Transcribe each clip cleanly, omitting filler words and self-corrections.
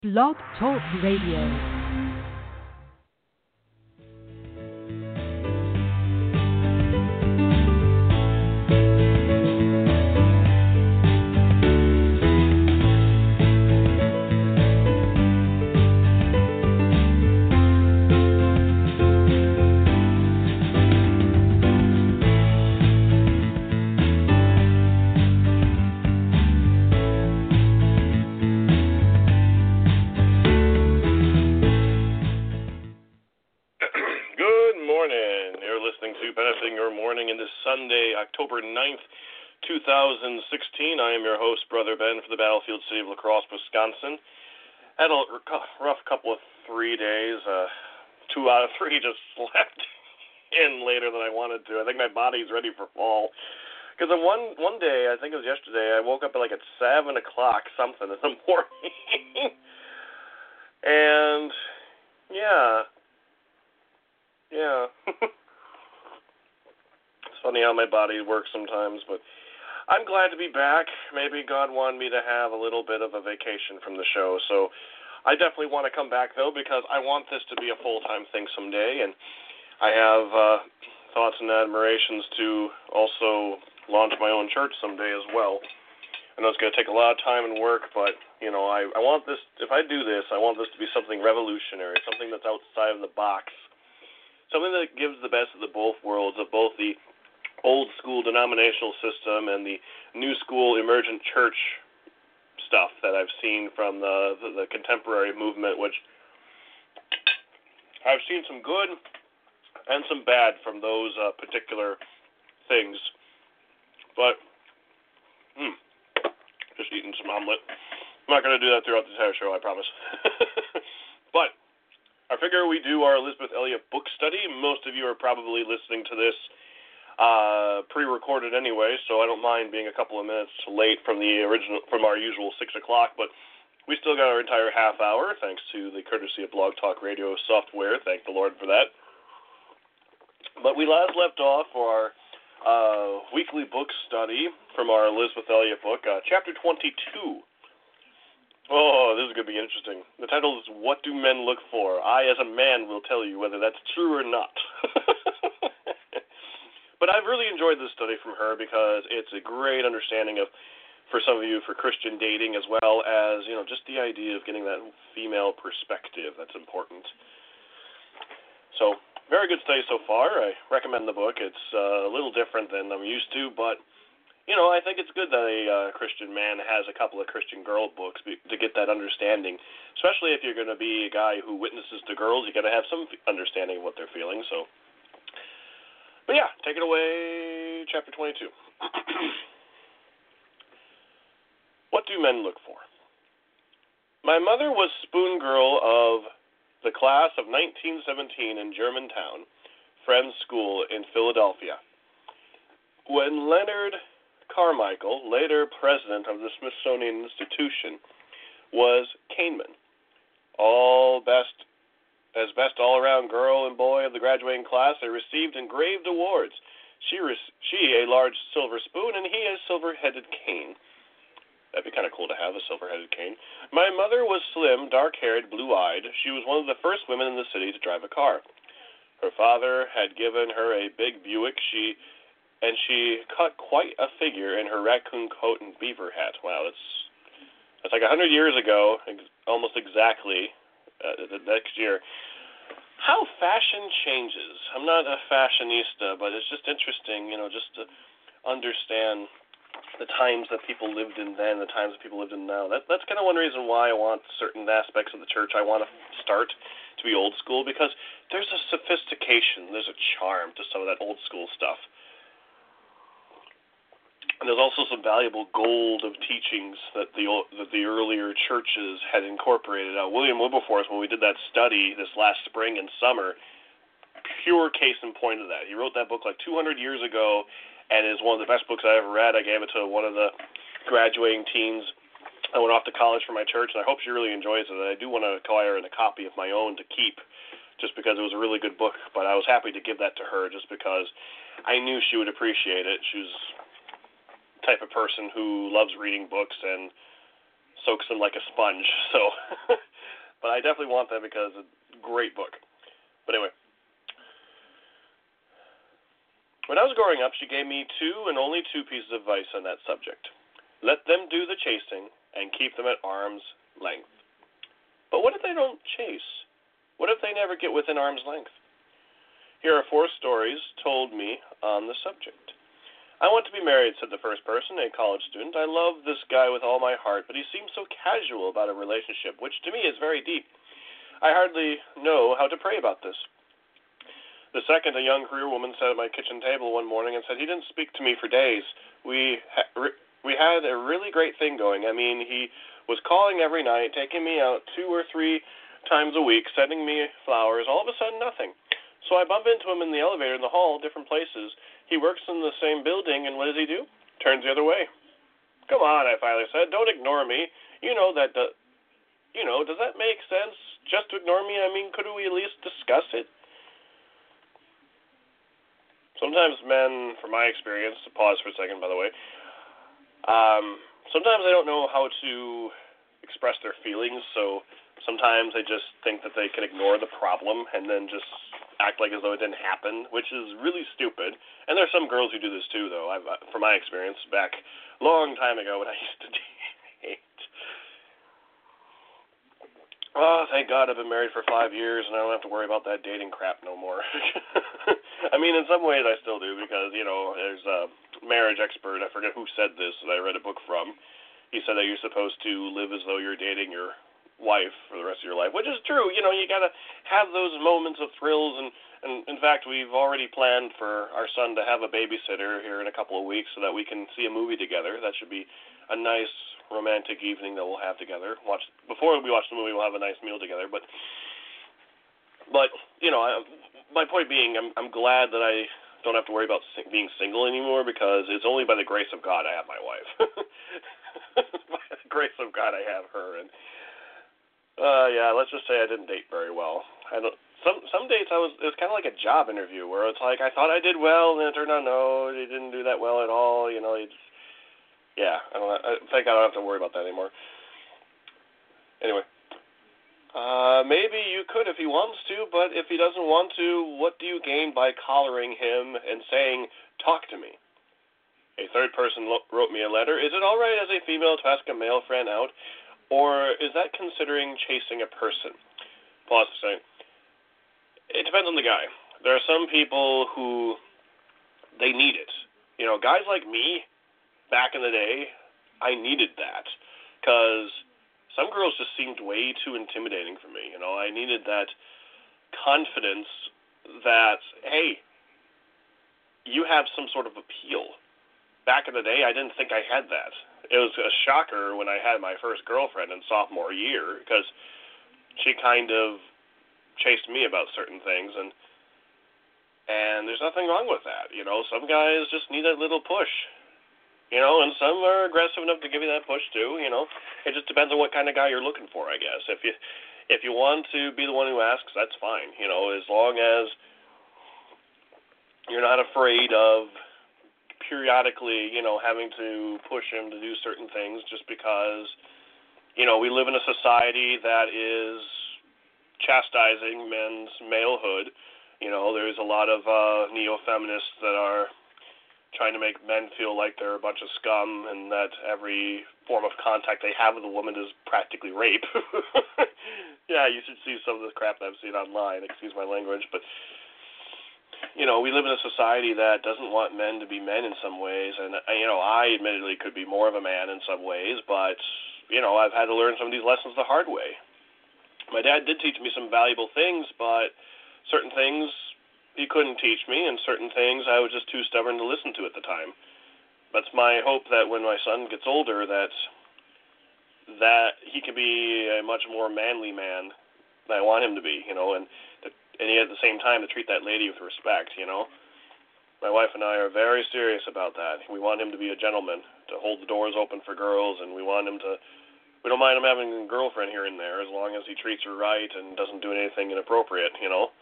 Blog Talk Radio. Sunday, October 9th, 2016. I am your host, Brother Ben, for the battlefield city of La Crosse, Wisconsin. Had a rough couple of 3 days. 2 out of 3 just slept in later than I wanted to. I think my body's ready for fall. Because one day, I think it was yesterday, I woke up at 7 o'clock something in the morning. And, yeah. Funny how my body works sometimes, but I'm glad to be back. Maybe God wanted me to have a little bit of a vacation from the show, so I definitely want to come back, though, because I want this to be a full-time thing someday, and I have thoughts and admirations to also launch my own church someday as well. I know it's going to take a lot of time and work, but, I want this, if I do this, I want this to be something revolutionary, something that's outside of the box, something that gives the best of the both worlds, of both the old school denominational system and the new school emergent church stuff that I've seen from the contemporary movement, which I've seen some good and some bad from those particular things. But, just eating some omelet. I'm not going to do that throughout the entire show, I promise. But I figure we do our Elisabeth Elliot book study. Most of you are probably listening to this pre-recorded anyway, so I don't mind being a couple of minutes late from our usual 6 o'clock, but we still got our entire half hour, thanks to the courtesy of Blog Talk Radio software. Thank the Lord for that. But we last left off for our weekly book study from our Elisabeth Elliot book, chapter 22. Oh, this is going to be interesting. The title is, What Do Men Look For? I, as a man, will tell you whether that's true or not. But I've really enjoyed this study from her because it's a great understanding of, for some of you, for Christian dating, as well as, just the idea of getting that female perspective that's important. So, very good study so far. I recommend the book. It's a little different than I'm used to, but, I think it's good that a Christian man has a couple of Christian girl books to get that understanding, especially if you're going to be a guy who witnesses to girls. You got to have some understanding of what they're feeling, so. But yeah, take it away, chapter 22. What do men look for? My mother was spoon girl of the class of 1917 in Germantown, Friends School in Philadelphia. When Leonard Carmichael, later president of the Smithsonian Institution, was Kahneman, as best all-around girl and boy of the graduating class, they received engraved awards. She a large silver spoon, and he a silver-headed cane. That'd be kind of cool to have, a silver-headed cane. My mother was slim, dark-haired, blue-eyed. She was one of the first women in the city to drive a car. Her father had given her a big Buick, and she cut quite a figure in her raccoon coat and beaver hat. Wow, that's like 100 years ago, almost exactly. The next year. How fashion changes. I'm not a fashionista, but it's just interesting, just to understand the times that people lived in then, the times that people lived in now. That's kind of one reason why I want certain aspects of the church. I want to start to be old school, because there's a sophistication, there's a charm to some of that old school stuff. And there's also some valuable gold of teachings that the earlier churches had incorporated. William Wilberforce, when we did that study this last spring and summer, pure case in point of that. He wrote that book 200 years ago, and is one of the best books I ever read. I gave it to one of the graduating teens. I went off to college for my church, and I hope she really enjoys it. And I do want to acquire a copy of my own to keep, just because it was a really good book. But I was happy to give that to her, just because I knew she would appreciate it. She was type of person who loves reading books and soaks them like a sponge. So But I definitely want that because it's a great book. But anyway. When I was growing up, she gave me two and only two pieces of advice on that subject. Let them do the chasing and keep them at arm's length. But what if they don't chase? What if they never get within arm's length? Here are 4 stories told me on the subject. I want to be married, said the first person, a college student. I love this guy with all my heart, but he seems so casual about a relationship, which to me is very deep. I hardly know how to pray about this. The second, a young career woman, sat at my kitchen table one morning and said he didn't speak to me for days. We had a really great thing going. I mean, he was calling every night, taking me out 2 or 3 times a week, sending me flowers. All of a sudden, nothing. So I bump into him in the elevator, in the hall, different places. He works in the same building, and what does he do? Turns the other way. Come on, I finally said. Don't ignore me. Does that make sense? Just to ignore me? I mean, couldn't we at least discuss it? Sometimes men, from my experience, pause for a second, by the way, sometimes they don't know how to express their feelings, so sometimes they just think that they can ignore the problem and then just act like as though it didn't happen, which is really stupid. And there's some girls who do this too, though. From my experience, back a long time ago when I used to date. Oh, thank God I've been married for 5 years and I don't have to worry about that dating crap no more. I mean, in some ways I still do because, there's a marriage expert, I forget who said this, that I read a book from. He said that you're supposed to live as though you're dating your wife for the rest of your life, which is true. You got to have those moments of thrills, and in fact, we've already planned for our son to have a babysitter here in a couple of weeks so that we can see a movie together. That should be a nice romantic evening that we'll have together. Before we watch the movie, we'll have a nice meal together, but my point being, I'm glad that I don't have to worry about being single anymore because it's only by the grace of God I have my wife. By the grace of God I have her, and let's just say I didn't date very well. Some dates it was kind of like a job interview where it's like I thought I did well, and it turned out no, they didn't do that well at all. I think I don't have to worry about that anymore. Anyway, maybe you could if he wants to, but if he doesn't want to, what do you gain by collaring him and saying, "Talk to me"? A third person wrote me a letter. Is it all right as a female to ask a male friend out? Or is that considering chasing a person? Pause a second. It depends on the guy. There are some people who, they need it. Guys like me, back in the day, I needed that. Because some girls just seemed way too intimidating for me. I needed that confidence that, hey, you have some sort of appeal. Back in the day, I didn't think I had that. It was a shocker when I had my first girlfriend in sophomore year because she kind of chased me about certain things, and there's nothing wrong with that. Some guys just need that little push, and some are aggressive enough to give you that push too. It just depends on what kind of guy you're looking for, I guess. If you want to be the one who asks, that's fine. As long as you're not afraid of periodically, having to push him to do certain things just because, we live in a society that is chastising men's malehood. There's a lot of neo-feminists that are trying to make men feel like they're a bunch of scum and that every form of contact they have with a woman is practically rape. Yeah, you should see some of the crap that I've seen online, excuse my language, but we live in a society that doesn't want men to be men in some ways, and, I admittedly could be more of a man in some ways, but, I've had to learn some of these lessons the hard way. My dad did teach me some valuable things, but certain things he couldn't teach me, and certain things I was just too stubborn to listen to at the time. That's my hope that when my son gets older, that he can be a much more manly man than I want him to be, and yet at the same time to treat that lady with respect, My wife and I are very serious about that. We want him to be a gentleman, to hold the doors open for girls, and we don't mind him having a girlfriend here and there as long as he treats her right and doesn't do anything inappropriate,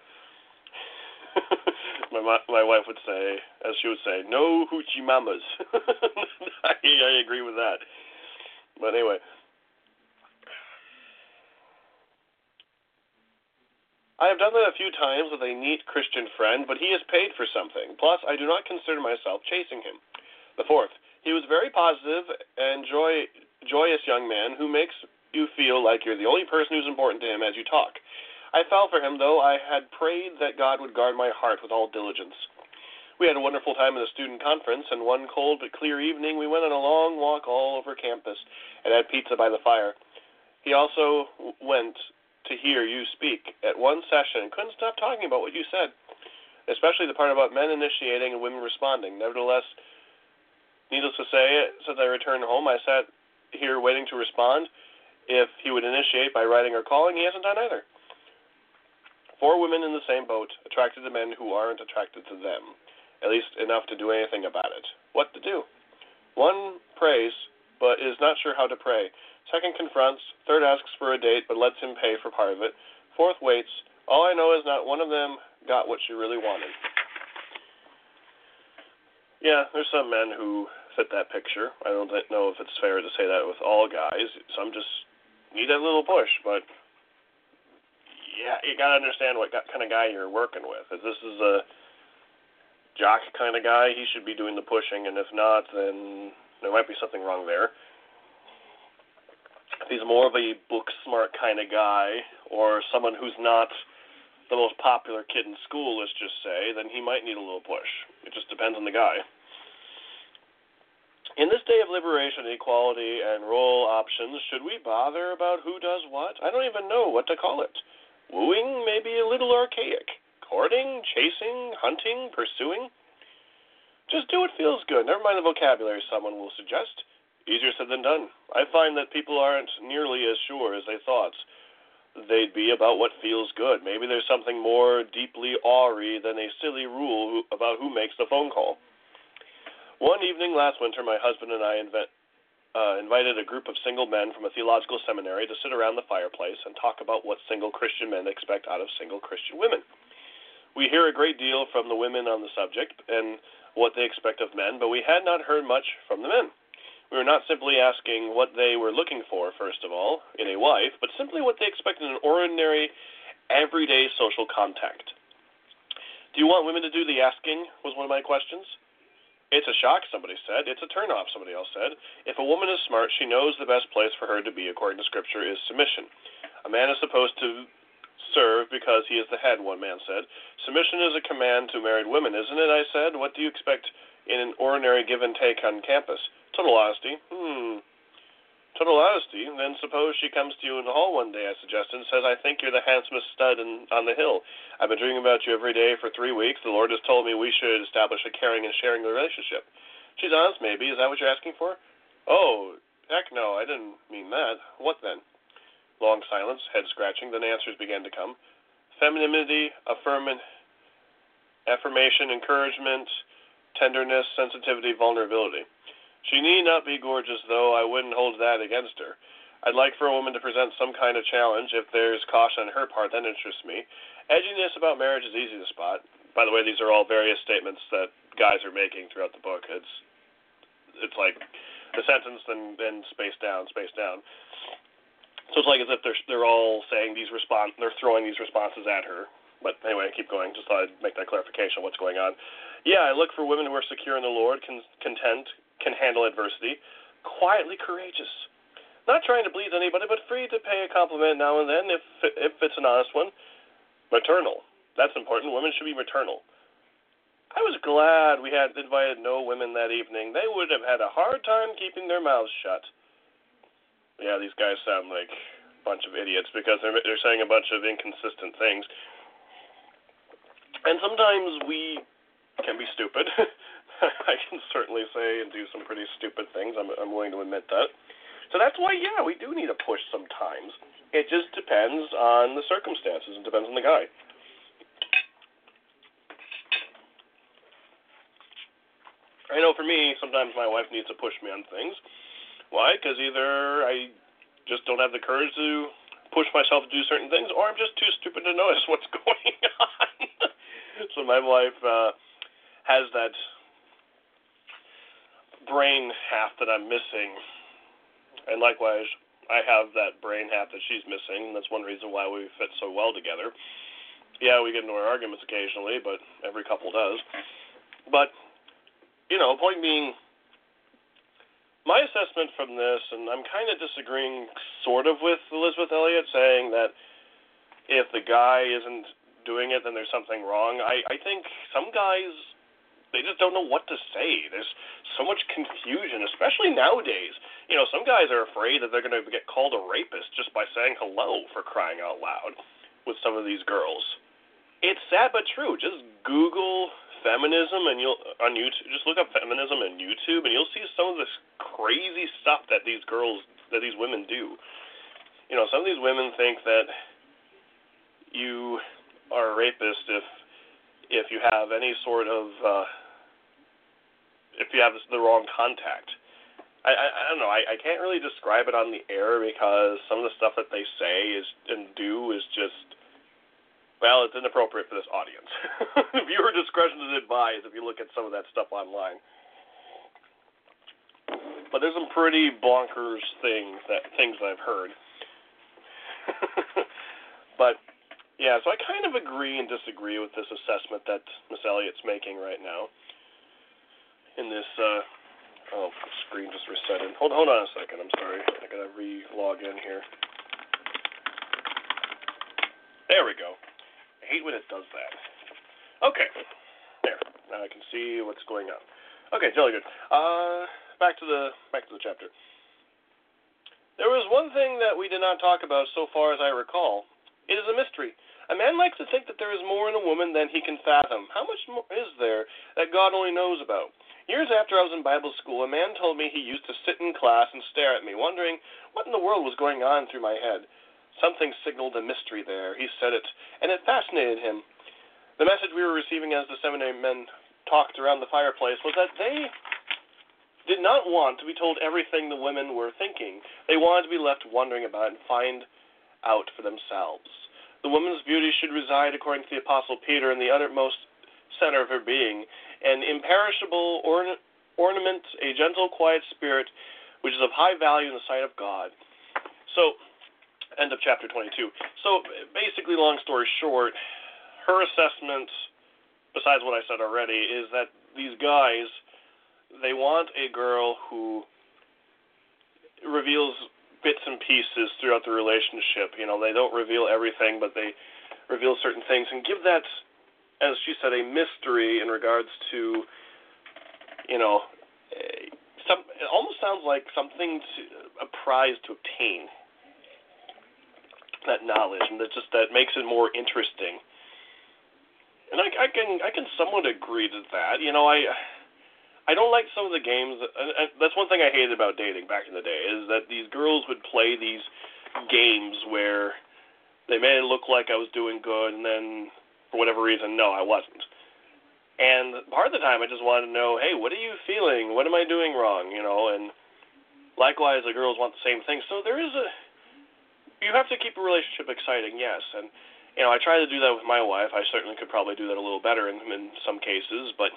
My wife would say, as she would say, no hoochie mamas. I agree with that. But anyway. I have done that a few times with a neat Christian friend, but he is paid for something. Plus, I do not consider myself chasing him. The fourth, he was very positive and joyous young man who makes you feel like you're the only person who's important to him as you talk. I fell for him, though I had prayed that God would guard my heart with all diligence. We had a wonderful time at the student conference, and one cold but clear evening we went on a long walk all over campus and had pizza by the fire. He also went to hear you speak at one session and couldn't stop talking about what you said, especially the part about men initiating and women responding. Nevertheless, needless to say, since I returned home, I sat here waiting to respond. If he would initiate by writing or calling, he hasn't done either. 4 women in the same boat, attracted to men who aren't attracted to them, at least enough to do anything about it. What to do? 1 prays, but is not sure how to pray. 2nd confronts. 3rd asks for a date, but lets him pay for part of it. 4th waits. All I know is not one of them got what she really wanted. Yeah, there's some men who fit that picture. I don't know if it's fair to say that with all guys. Some just need that little push, but yeah, you gotta understand what kind of guy you're working with. If this is a jock kind of guy, he should be doing the pushing, and if not, then there might be something wrong there. If he's more of a book-smart kind of guy, or someone who's not the most popular kid in school, let's just say, then he might need a little push. It just depends on the guy. In this day of liberation, equality, and role options, should we bother about who does what? I don't even know what to call it. Wooing may be a little archaic. Courting, chasing, hunting, pursuing. Just do what feels good. Never mind the vocabulary someone will suggest. Easier said than done. I find that people aren't nearly as sure as they thought they'd be about what feels good. Maybe there's something more deeply awry than a silly rule about who makes the phone call. One evening last winter, my husband and I invited a group of single men from a theological seminary to sit around the fireplace and talk about what single Christian men expect out of single Christian women. We hear a great deal from the women on the subject and what they expect of men, but we had not heard much from the men. We were not simply asking what they were looking for, first of all, in a wife, but simply what they expect in an ordinary, everyday social contact. Do you want women to do the asking, was one of my questions. It's a shock, somebody said. It's a turn-off, somebody else said. If a woman is smart, she knows the best place for her to be, according to Scripture, is submission. A man is supposed to serve because he is the head, one man said. Submission is a command to married women, isn't it, I said. What do you expect in an ordinary give and take on campus? Total honesty. Total honesty. Then suppose she comes to you in the hall one day, I suggested, and says, I think you're the handsomest stud on the hill. I've been dreaming about you every day for 3 weeks. The Lord has told me we should establish a caring and sharing relationship. She's honest, maybe. Is that what you're asking for? Oh, heck no, I didn't mean that. What then? Long silence, head scratching, then answers began to come. Femininity, affirmation, encouragement, tenderness, sensitivity, vulnerability. She need not be gorgeous, though. I wouldn't hold that against her. I'd like for a woman to present some kind of challenge. If there's caution on her part, that interests me. Edginess about marriage is easy to spot. By the way, these are all various statements that guys are making throughout the book. It's like a sentence, then space down. So it's like as if they're all saying they're throwing these responses at her. But anyway, keep going. Just thought I'd make that clarification of what's going on. Yeah, I look for women who are secure in the Lord, content, can handle adversity, quietly courageous. Not trying to please anybody, but free to pay a compliment now and then if it's an honest one. Maternal. That's important. Women should be maternal. I was glad we had invited no women that evening. They would have had a hard time keeping their mouths shut. Yeah, these guys sound like a bunch of idiots because they're saying a bunch of inconsistent things. And sometimes we can be stupid. I can certainly say and do some pretty stupid things. I'm willing to admit that. So that's why, yeah, we do need a push sometimes. It just depends on the circumstances. It depends on the guy. I know for me, sometimes my wife needs to push me on things. Why? Because either I just don't have the courage to push myself to do certain things, or I'm just too stupid to notice what's going on. So my wife has that brain half that I'm missing, and likewise, I have that brain half that she's missing. That's one reason why we fit so well together. Yeah, we get into our arguments occasionally, but every couple does. But, point being, my assessment from this, and I'm kind of disagreeing sort of with Elizabeth Elliot, saying that if the guy isn't doing it, then there's something wrong. I think some guys, they just don't know what to say. There's so much confusion, especially nowadays. Some guys are afraid that they're going to get called a rapist just by saying hello, for crying out loud, with some of these girls. It's sad but true. Just Google feminism, and on YouTube, just look up feminism on YouTube, and you'll see some of this crazy stuff that these women do. Some of these women think that you are a rapist if you have any sort of if you have the wrong contact. I don't know. I can't really describe it on the air because some of the stuff that they say and do is just, well, it's inappropriate for this audience. Viewer discretion is advised if you look at some of that stuff online. But there's some pretty bonkers things that I've heard. But yeah, so I kind of agree and disagree with this assessment that Miss Elliott's making right now. In this, the screen just resetted. Hold on a second. I'm sorry. I gotta re-log in here. There we go. I hate when it does that. Okay. There. Now I can see what's going on. Okay, jolly good. Back to the chapter. There was one thing that we did not talk about so far as I recall. It is a mystery. A man likes to think that there is more in a woman than he can fathom. How much more is there that God only knows about? Years after I was in Bible school, a man told me he used to sit in class and stare at me, wondering what in the world was going on through my head. Something signaled a mystery there. He said it, and it fascinated him. The message we were receiving as the seminary men talked around the fireplace was that they did not want to be told everything the women were thinking. They wanted to be left wondering about it and find out for themselves. The woman's beauty should reside, according to the Apostle Peter, in the uttermost center of her being, an imperishable ornament, a gentle, quiet spirit, which is of high value in the sight of God. So, end of chapter 22. So, basically, long story short, her assessment, besides what I said already, is that these guys, they want a girl who reveals bits and pieces throughout the relationship. They don't reveal everything, but they reveal certain things and give that, as she said, a mystery in regards to, it almost sounds like a prize to obtain, that knowledge, and that makes it more interesting. And I can somewhat agree to that. I don't like some of the games. That's one thing I hated about dating back in the day, is that these girls would play these games where they made it look like I was doing good, and then for whatever reason, no, I wasn't. And part of the time, I just wanted to know, hey, what are you feeling? What am I doing wrong? And likewise, the girls want the same thing. So you have to keep a relationship exciting, yes. And I try to do that with my wife. I certainly could probably do that a little better in some cases, but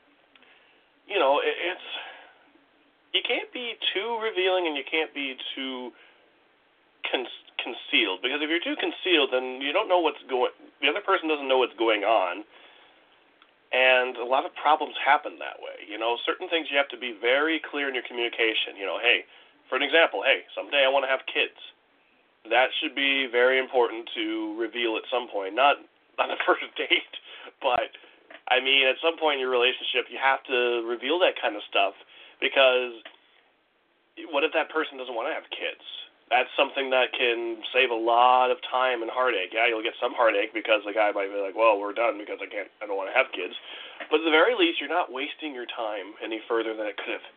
you can't be too revealing and you can't be too concealed, because if you're too concealed, then you don't know the other person doesn't know what's going on, and a lot of problems happen that way. Certain things you have to be very clear in your communication. Hey, for an example, hey, someday I want to have kids. That should be very important to reveal at some point, not on the first date, but at some point in your relationship, you have to reveal that kind of stuff, because what if that person doesn't want to have kids? That's something that can save a lot of time and heartache. Yeah, you'll get some heartache because the guy might be like, well, we're done because I don't want to have kids. But at the very least, you're not wasting your time any further than it could have.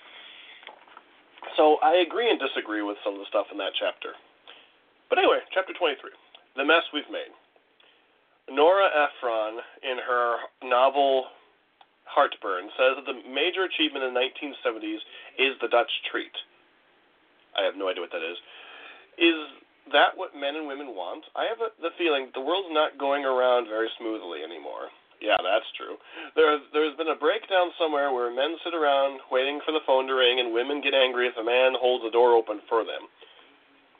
So I agree and disagree with some of the stuff in that chapter. But anyway, chapter 23, The Mess We've Made. Nora Ephron, in her novel Heartburn, says that the major achievement in the 1970s is the Dutch treat. I have no idea what that is. Is that what men and women want? I have the feeling the world's not going around very smoothly anymore. Yeah, that's true. There's been a breakdown somewhere where men sit around waiting for the phone to ring and women get angry if a man holds the door open for them.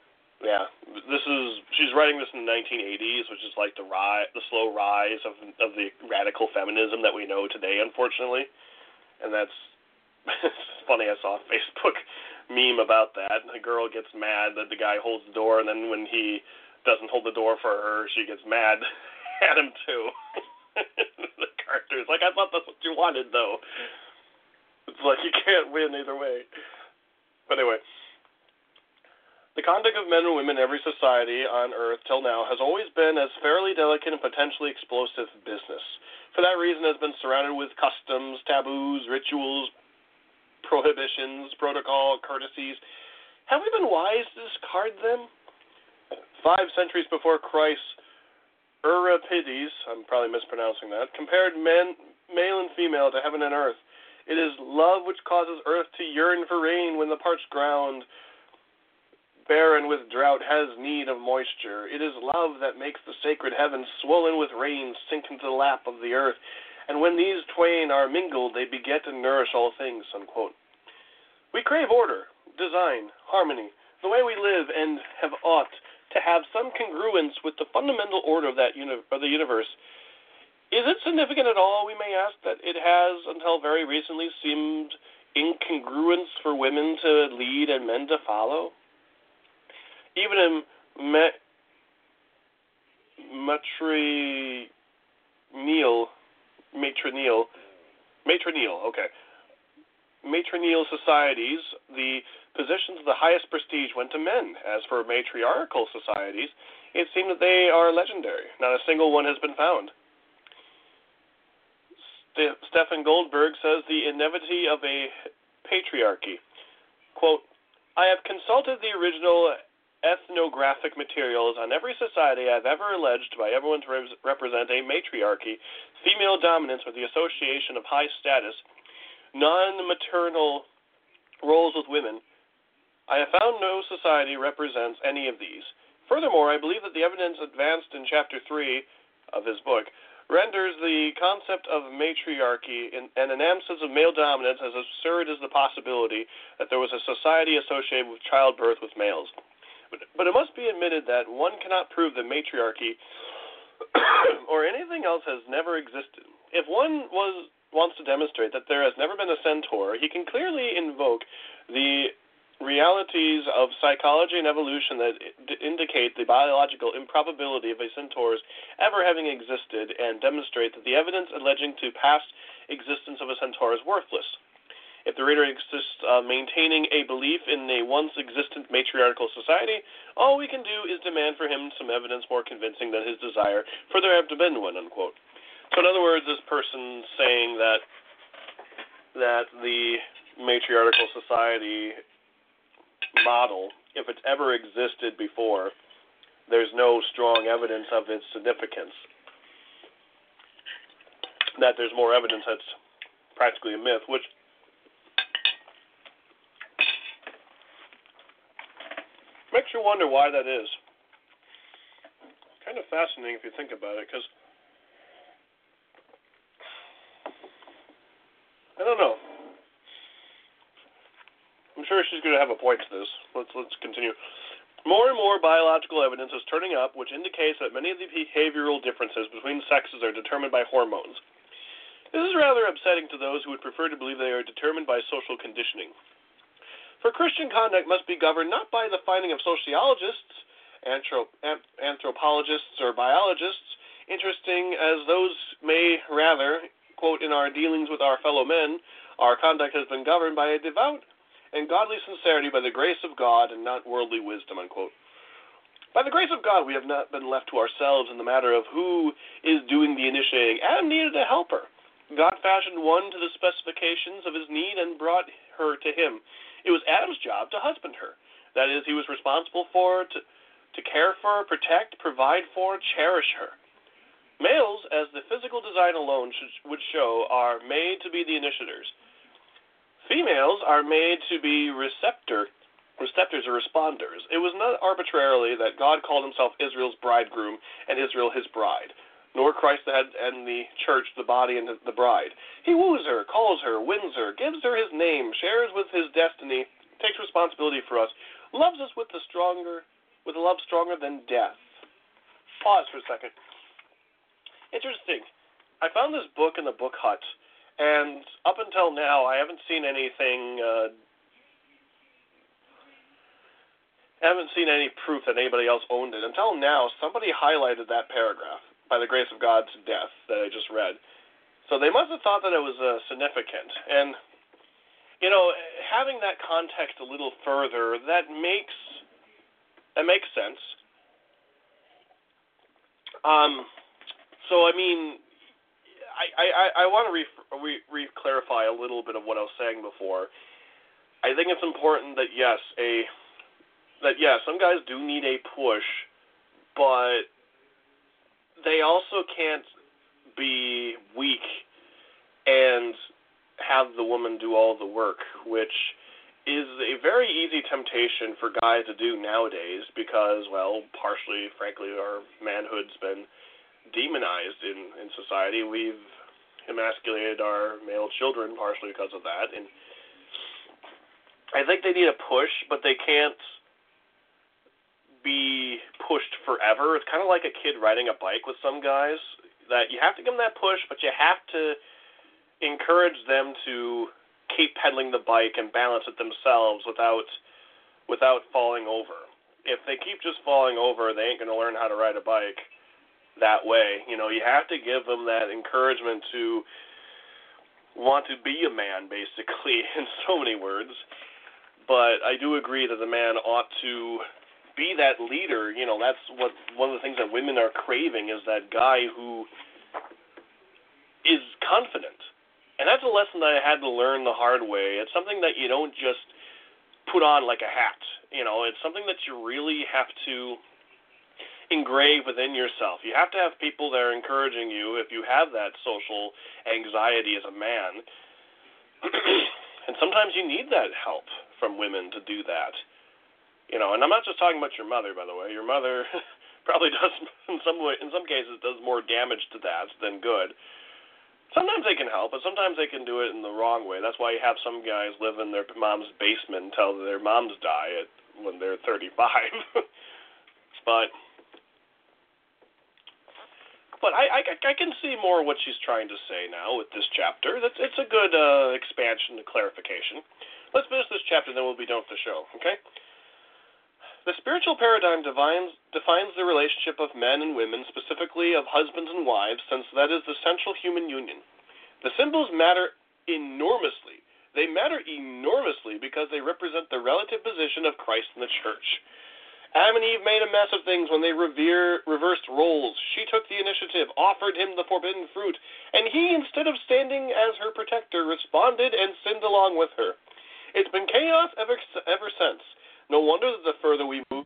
Yeah, she's writing this in the 1980s, which is like the slow rise of the radical feminism that we know today, unfortunately. And that's it's funny. I saw a Facebook meme about that. A girl gets mad that the guy holds the door, and then when he doesn't hold the door for her, she gets mad at him too. The character's like, I thought that's what you wanted, though. It's like you can't win either way. But anyway. The conduct of men and women in every society on Earth till now has always been as fairly delicate and potentially explosive business. For that reason, it has been surrounded with customs, taboos, rituals, prohibitions, protocol, courtesies. Have we been wise to discard them? 5 centuries before Christ, Euripides, I'm probably mispronouncing that, compared men, male and female, to heaven and earth. It is love which causes earth to yearn for rain when the parched ground, barren with drought, has need of moisture. It is love that makes the sacred heavens, swollen with rain, sink into the lap of the earth. And when these twain are mingled, they beget and nourish all things, unquote. We crave order, design, harmony, the way we live, and have ought to have some congruence with the fundamental order of the universe. Is it significant at all, we may ask, that it has, until very recently, seemed incongruence for women to lead and men to follow? Even in matrilineal societies, the positions of the highest prestige went to men. As for matriarchal societies, it seems that they are legendary. Not a single one has been found. Stephen Goldberg says the inevitability of a patriarchy. Quote, I have consulted the original ethnographic materials on every society I have ever alleged by everyone to represent a matriarchy, female dominance with the association of high status, non-maternal roles with women. I have found no society represents any of these. Furthermore, I believe that the evidence advanced in Chapter 3 of his book renders the concept of matriarchy and an emphasis of male dominance as absurd as the possibility that there was a society associated with childbirth with males. But it must be admitted that one cannot prove that matriarchy or anything else has never existed. If one wants to demonstrate that there has never been a centaur, he can clearly invoke the realities of psychology and evolution that indicate the biological improbability of a centaur's ever having existed and demonstrate that the evidence alleging to past existence of a centaur is worthless. If the reader insists on maintaining a belief in a once-existent matriarchal society, all we can do is demand for him some evidence more convincing than his desire for there have been one, unquote. So in other words, this person saying that the matriarchal society model, if it's ever existed before, there's no strong evidence of its significance. That there's more evidence that's practically a myth, which makes you wonder why that is. Kind of fascinating if you think about it, because I don't know. I'm sure she's going to have a point to this. Let's continue. More and more biological evidence is turning up, which indicates that many of the behavioral differences between sexes are determined by hormones. This is rather upsetting to those who would prefer to believe they are determined by social conditioning. For Christian conduct must be governed not by the finding of sociologists, anthropologists, or biologists, interesting as those may rather, quote, in our dealings with our fellow men, our conduct has been governed by a devout and godly sincerity by the grace of God and not worldly wisdom, unquote. By the grace of God, we have not been left to ourselves in the matter of who is doing the initiating. Adam needed a helper. God fashioned one to the specifications of his need and brought her to him. It was Adam's job to husband her. That is, he was responsible for to care for, protect, provide for, cherish her. Males, as the physical design alone would show, are made to be the initiators. Females are made to be receptors or responders. It was not arbitrarily that God called himself Israel's bridegroom and Israel his bride, nor Christ the head and the church the body and the bride. He woos her, calls her, wins her, gives her his name, shares with his destiny, takes responsibility for us, loves us with the stronger with a love stronger than death. Pause for a second. Interesting. I found this book in the Book Hut, and up until now, I haven't seen anything. I haven't seen any proof that anybody else owned it. Until now, somebody highlighted that paragraph, by the grace of God to death, that I just read. So they must have thought that it was significant. And, having that context a little further, that makes sense. I want to re-clarify a little bit of what I was saying before. I think it's important that yes, some guys do need a push, but they also can't be weak and have the woman do all the work, which is a very easy temptation for guys to do nowadays because, well, partially, frankly, our manhood's been demonized in society. We've emasculated our male children partially because of that, and I think they need a push, but they can't be pushed forever. It's kind of like a kid riding a bike with some guys, that you have to give them that push, but you have to encourage them to keep pedaling the bike and balance it themselves without falling over. If they keep just falling over, they ain't going to learn how to ride a bike that way. You have to give them that encouragement to want to be a man, basically, in so many words. But I do agree that the man ought to be that leader. That's one of the things that women are craving, is that guy who is confident. And that's a lesson that I had to learn the hard way. It's something that you don't just put on like a hat. It's something that you really have to engrave within yourself. You have to have people that are encouraging you if you have that social anxiety as a man. And sometimes you need that help from women to do that. And I'm not just talking about your mother, by the way. Your mother probably does, in some cases, does more damage to that than good. Sometimes they can help, but sometimes they can do it in the wrong way. That's why you have some guys live in their mom's basement until their moms die when they're 35. But I can see more what she's trying to say now with this chapter. It's a good expansion and clarification. Let's finish this chapter, then we'll be done with the show, okay? The spiritual paradigm defines the relationship of men and women, specifically of husbands and wives, since that is the central human union. The symbols matter enormously. They matter enormously because they represent the relative position of Christ in the church. Adam and Eve made a mess of things when they reversed roles. She took the initiative, offered him the forbidden fruit, and he, instead of standing as her protector, responded and sinned along with her. It's been chaos ever since. No wonder that the further we move,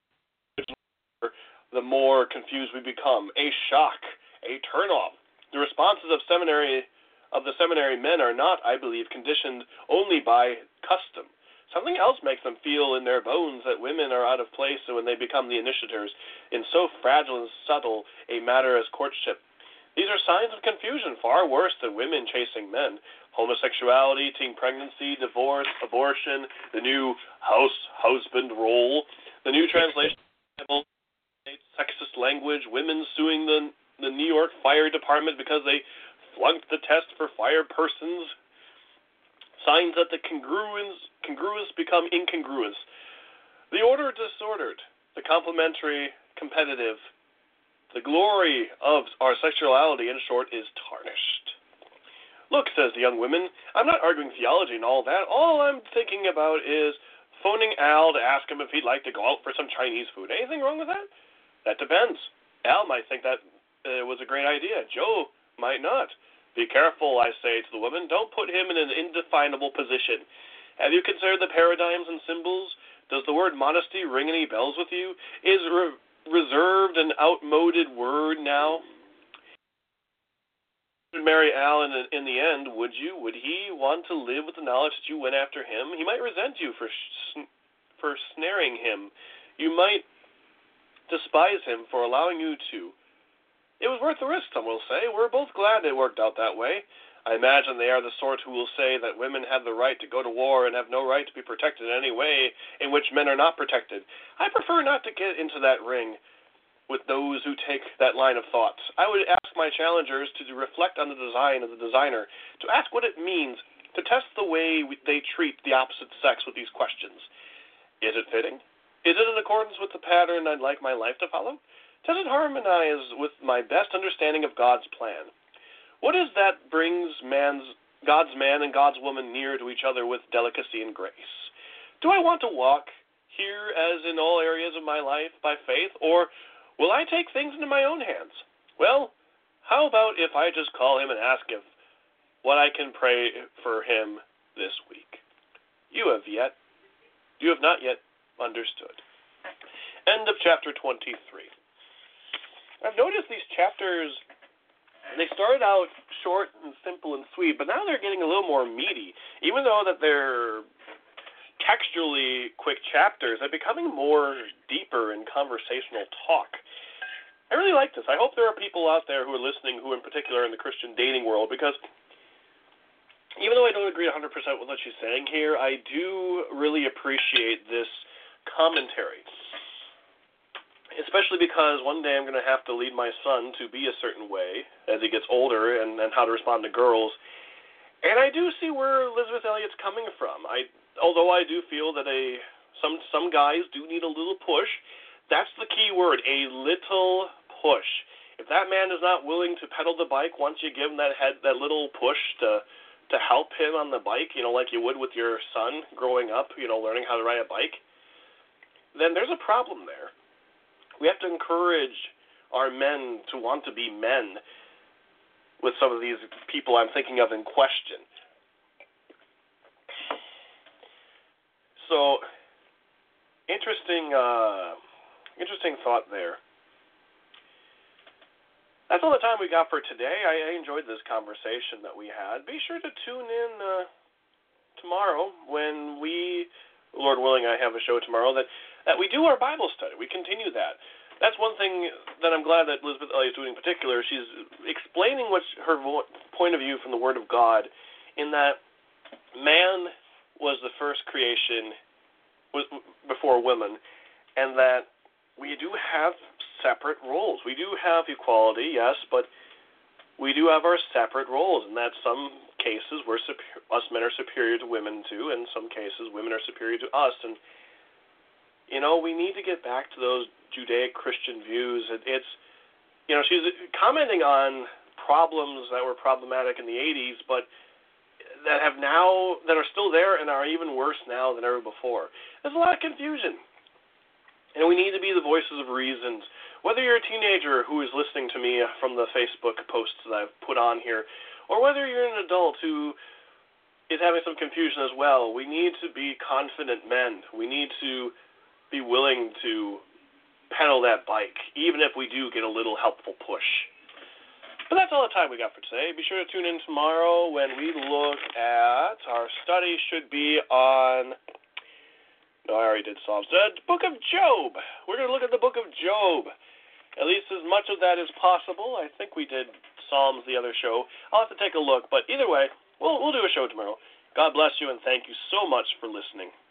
the more confused we become. A shock, a turnoff. The responses of the seminary men are not, I believe, conditioned only by custom. Something else makes them feel in their bones that women are out of place when they become the initiators in so fragile and subtle a matter as courtship. These are signs of confusion far worse than women chasing men. Homosexuality, teen pregnancy, divorce, abortion, the new husband role, the new translation of sexist language, women suing the New York Fire Department because they flunked the test for fire persons, signs that the congruous become incongruous. The order disordered, the complementary competitive, the glory of our sexuality, in short, is tarnished. Look, says the young woman, I'm not arguing theology and all that. All I'm thinking about is phoning Al to ask him if he'd like to go out for some Chinese food. Anything wrong with that? That depends. Al might think that was a great idea. Joe might not. Be careful, I say to the woman. Don't put him in an indefinable position. Have you considered the paradigms and symbols? Does the word modesty ring any bells with you? Is reserved an outmoded word now? Marry Al in the end, would you? Would he want to live with the knowledge that you went after him? He might resent you for snaring him. You might despise him for allowing you to. It was worth the risk, some will say. We're both glad it worked out that way. I imagine they are the sort who will say that women have the right to go to war and have no right to be protected in any way in which men are not protected. I prefer not to get into that ring with those who take that line of thought. I would ask my challengers to reflect on the design of the designer, to ask what it means, to test the way they treat the opposite sex with these questions. Is it fitting? Is it in accordance with the pattern I'd like my life to follow? Does it harmonize with my best understanding of God's plan? What is that brings God's man and God's woman near to each other with delicacy and grace? Do I want to walk here, as in all areas of my life, by faith, or will I take things into my own hands? Well, how about if I just call him and ask him what I can pray for him this week? You have not yet understood. End of chapter 23. I've noticed these chapters, they started out short and simple and sweet, but now they're getting a little more meaty. Even though that they're textually quick chapters, they're becoming more deeper in conversational talk. I really like this. I hope there are people out there who are listening who in particular in the Christian dating world, because even though I don't agree 100% with what she's saying here, I do really appreciate this commentary. Especially because one day I'm going to have to lead my son to be a certain way as he gets older and how to respond to girls. And I do see where Elisabeth Elliot's coming from. Although I do feel that some guys do need a little push. That's the key word, a little push. If that man is not willing to pedal the bike once you give him that little push to help him on the bike, like you would with your son growing up, learning how to ride a bike, then there's a problem there. We have to encourage our men to want to be men with some of these people I'm thinking of in question. So, interesting thought there. That's all the time we got for today. I enjoyed this conversation that we had. Be sure to tune in tomorrow when we, Lord willing, I have a show tomorrow that we do our Bible study. We continue that. That's one thing that I'm glad that Elisabeth Elliot is doing in particular. She's explaining what's her point of view from the Word of God, in that man was the first creation before woman, and that we do have separate roles. We do have equality, yes, but we do have our separate roles, and that some cases us men are superior to women too, and some cases women are superior to us, and we need to get back to those Judaic-Christian views. She's commenting on problems that were problematic in the 80s, but that are still there and are even worse now than ever before. There's a lot of confusion, and we need to be the voices of reason. Whether you're a teenager who is listening to me from the Facebook posts that I've put on here, or whether you're an adult who is having some confusion as well, we need to be confident men. We need to be willing to pedal that bike, even if we do get a little helpful push. But that's all the time we got for today. Be sure to tune in tomorrow when we look at our study. Should be on, no, I already did Psalms. The Book of Job. We're going to look at the Book of Job. At least as much of that as possible. I think we did Psalms the other show. I'll have to take a look. But either way, we'll do a show tomorrow. God bless you, and thank you so much for listening.